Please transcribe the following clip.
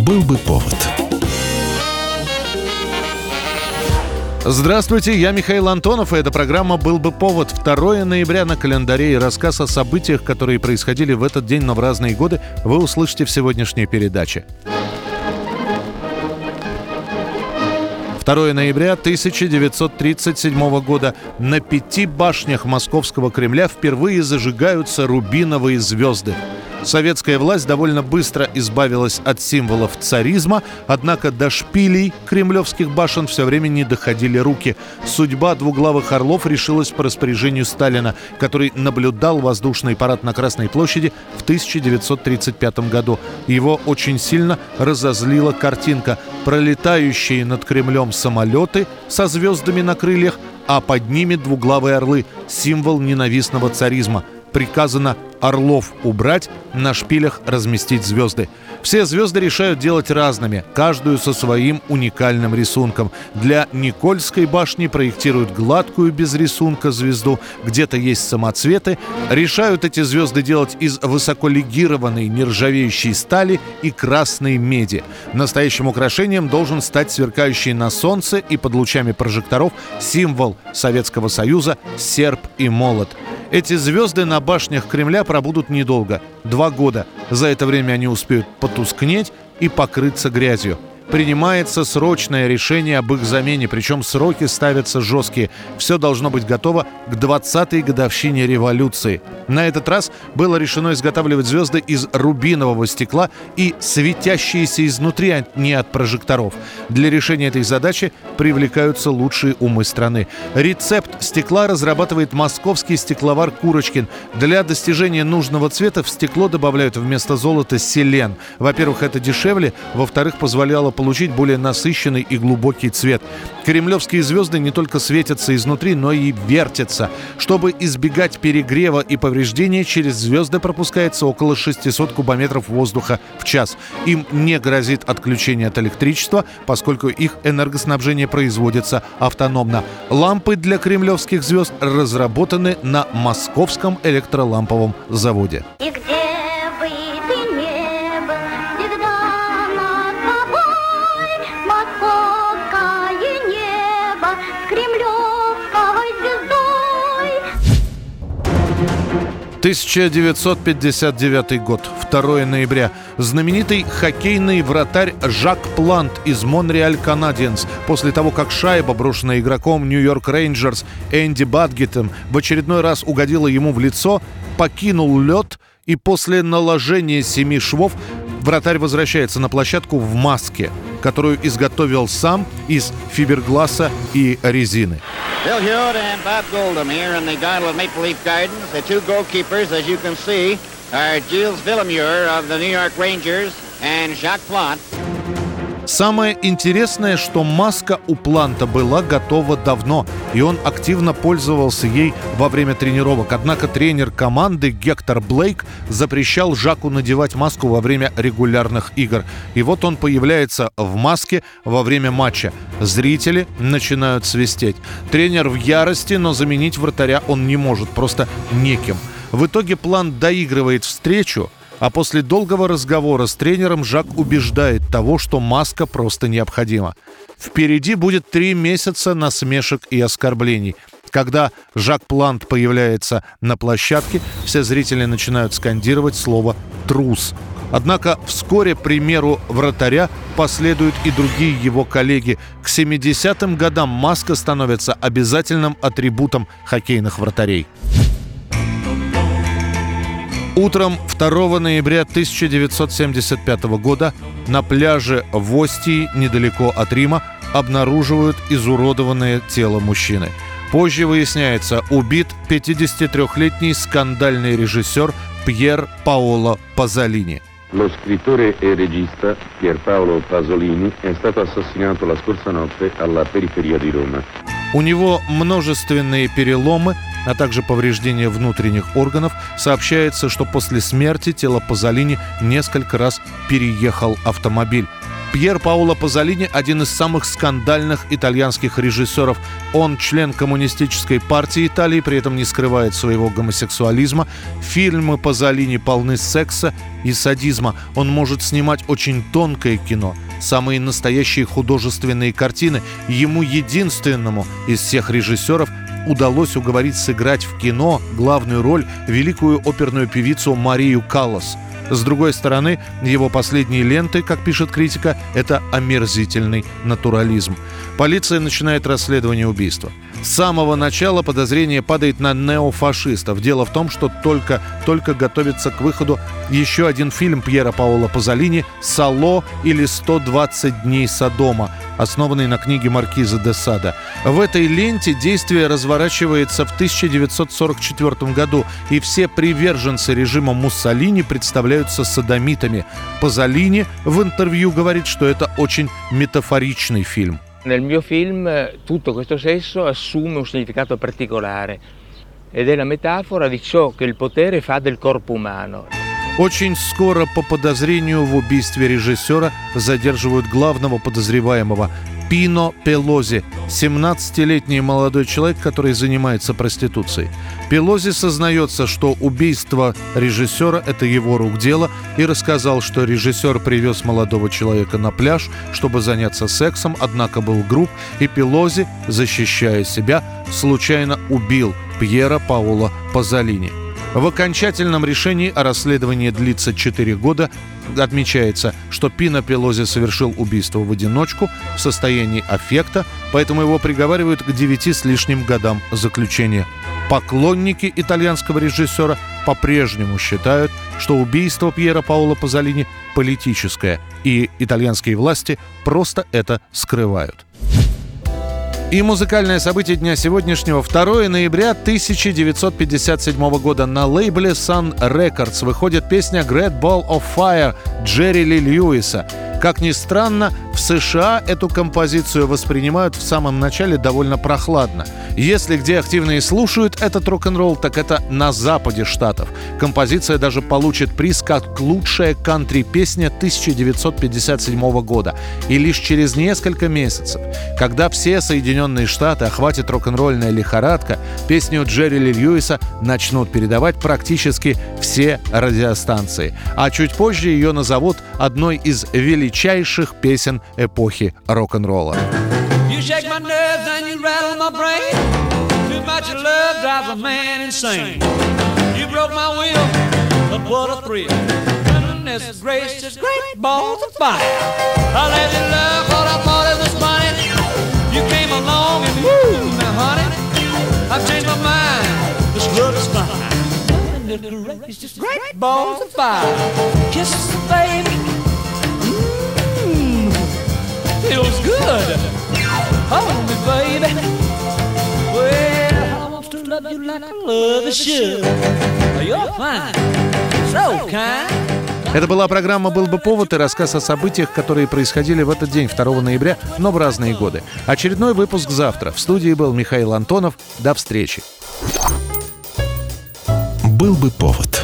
Был бы повод. Здравствуйте, я Михаил Антонов, и эта программа «Был бы повод». 2 ноября на календаре, и рассказ о событиях, которые происходили в этот день, но в разные годы, вы услышите в сегодняшней передаче. 2 ноября 1937 года на 5 башнях Московского Кремля впервые зажигаются рубиновые звезды. Советская власть довольно быстро избавилась от символов царизма, однако до шпилей кремлевских башен все время не доходили руки. Судьба двуглавых орлов решилась по распоряжению Сталина, который наблюдал воздушный парад на Красной площади в 1935 году. Его очень сильно разозлила картинка: пролетающие над Кремлем самолеты со звездами на крыльях, а под ними двуглавые орлы – символ ненавистного царизма. Приказано орлов убрать, на шпилях разместить звезды. Все звезды решают делать разными, каждую со своим уникальным рисунком. Для Никольской башни проектируют гладкую без рисунка звезду, где-то есть самоцветы. Решают эти звезды делать из высоколегированной нержавеющей стали и красной меди. Настоящим украшением должен стать сверкающий на солнце и под лучами прожекторов символ Советского Союза – серп и молот. Эти звезды на башнях Кремля пробудут недолго – 2 года. За это время они успеют потускнеть и покрыться грязью. Принимается срочное решение об их замене, причем сроки ставятся жесткие. Все должно быть готово к 20-й годовщине революции. На этот раз было решено изготавливать звезды из рубинового стекла и светящиеся изнутри, а не от прожекторов. Для решения этой задачи привлекаются лучшие умы страны. Рецепт стекла разрабатывает московский стекловар Курочкин. Для достижения нужного цвета в стекло добавляют вместо золота селен. Во-первых, это дешевле, во-вторых, позволяло получить более насыщенный и глубокий цвет. Кремлевские звезды не только светятся изнутри, но и вертятся. Чтобы избегать перегрева и повреждения, через звезды пропускается около 600 кубометров воздуха в час. Им не грозит отключение от электричества, поскольку их энергоснабжение производится автономно. Лампы для кремлевских звезд разработаны на Московском электроламповом заводе. «И 1959 год, 2 ноября. Знаменитый хоккейный вратарь Жак Плант из Монреаль Канадиенс, после того, как шайба, брошенная игроком Нью-Йорк Рейнджерс Энди Бадгеттом, в очередной раз угодила ему в лицо, покинул лед, и после наложения 7 швов вратарь возвращается на площадку в маске, которую изготовил сам из фибергласа и резины. Bill Hewitt and Bob Goldham here in the Gardle of Maple Leaf Gardens. The 2 goalkeepers, as you can see, are Gilles Villemure of the New York Rangers and Jacques Plante. Самое интересное, что маска у Планта была готова давно, и он активно пользовался ей во время тренировок. Однако тренер команды Гектор Блейк запрещал Жаку надевать маску во время регулярных игр. И вот он появляется в маске во время матча. Зрители начинают свистеть. Тренер в ярости, но заменить вратаря он не может, просто некем. В итоге Плант доигрывает встречу, а после долгого разговора с тренером Жак убеждает того, что маска просто необходима. Впереди будет 3 месяца насмешек и оскорблений. Когда Жак Плант появляется на площадке, все зрители начинают скандировать слово «трус». Однако вскоре примеру вратаря последуют и другие его коллеги. К 70-м годам маска становится обязательным атрибутом хоккейных вратарей. Утром 2 ноября 1975 года на пляже в Остии, недалеко от Рима, обнаруживают изуродованное тело мужчины. Позже выясняется, убит 53-летний скандальный режиссер Пьер Паоло Пазолини. Lo scrittore e regista Pier Paolo Pasolini è stato assassinato la scorsa notte alla periferia di Roma. У него множественные переломы, а также повреждения внутренних органов. Сообщается, что после смерти тело Пазолини несколько раз переехал автомобиль. Пьер Паоло Пазолини – один из самых скандальных итальянских режиссеров. Он член Коммунистической партии Италии, при этом не скрывает своего гомосексуализма. Фильмы Пазолини полны секса и садизма. Он может снимать очень тонкое кино, самые настоящие художественные картины. Ему, единственному из всех режиссеров, удалось уговорить сыграть в кино главную роль великую оперную певицу Марию Каллас. С другой стороны, его последние ленты, как пишет критика, это омерзительный натурализм. Полиция начинает расследование убийства. С самого начала подозрение падает на неофашистов. Дело в том, что только готовится к выходу еще один фильм Пьера Паоло Пазолини «Сало» или «120 дней Содома», основанный на книге Маркиза де Сада. В этой ленте действие разворачивается в 1944 году, и все приверженцы режима Муссолини представляются содомитами. Пазолини в интервью говорит, что это очень метафоричный фильм. Nel mio film tutto questo sesso assume un significato particolare ed è la metafora di ciò che il potere fa del corpo umano. Очень скоро по подозрению в убийстве режиссера задерживают главного подозреваемого Пино Пелози, 17-летний молодой человек, который занимается проституцией. Пелози сознается, что убийство режиссера – это его рук дело, и рассказал, что режиссер привез молодого человека на пляж, чтобы заняться сексом, однако был груб, и Пелози, защищая себя, случайно убил Пьера Паоло Пазолини. В окончательном решении, а расследование длится 4 года, отмечается, что Пино Пелози совершил убийство в одиночку в состоянии аффекта, поэтому его приговаривают к 9 с лишним годам заключения. Поклонники итальянского режиссера по-прежнему считают, что убийство Пьера Паоло Пазолини политическое, и итальянские власти просто это скрывают. И музыкальное событие дня сегодняшнего. 2 ноября 1957 года на лейбле Sun Records выходит песня «Great Ball of Fire» Джерри Ли Льюиса. Как ни странно, в США эту композицию воспринимают в самом начале довольно прохладно. Если где активно и слушают этот рок-н-ролл, так это на западе штатов. Композиция даже получит приз как лучшая кантри-песня 1957 года. И лишь через несколько месяцев, когда все Соединенные Штаты охватит рок-н-ролльная лихорадка, песню Джерри Ли Льюиса начнут передавать практически все радиостанции. А чуть позже ее назовут одной из величайших песен эпохи рок-н-ролла. You shake my nerves and you rattle my brain. Too much of love drives a man insane. You broke my will, but what a thrill. Goodness gracious, great balls of fire. I let you love what I thought it was funny. You came along and woo, now honey, I've changed my mind. This love is fine. Goodness gracious, great balls of fire. Kisses, baby. Feels good. Hold me, baby. Well, I want to love you like I love you should. You're fine, so kind. Это была программа «Был бы повод» и рассказ о событиях, которые происходили в этот день, 2 ноября, но в разные годы. Очередной выпуск завтра. В студии был Михаил Антонов. До встречи. «Был бы повод».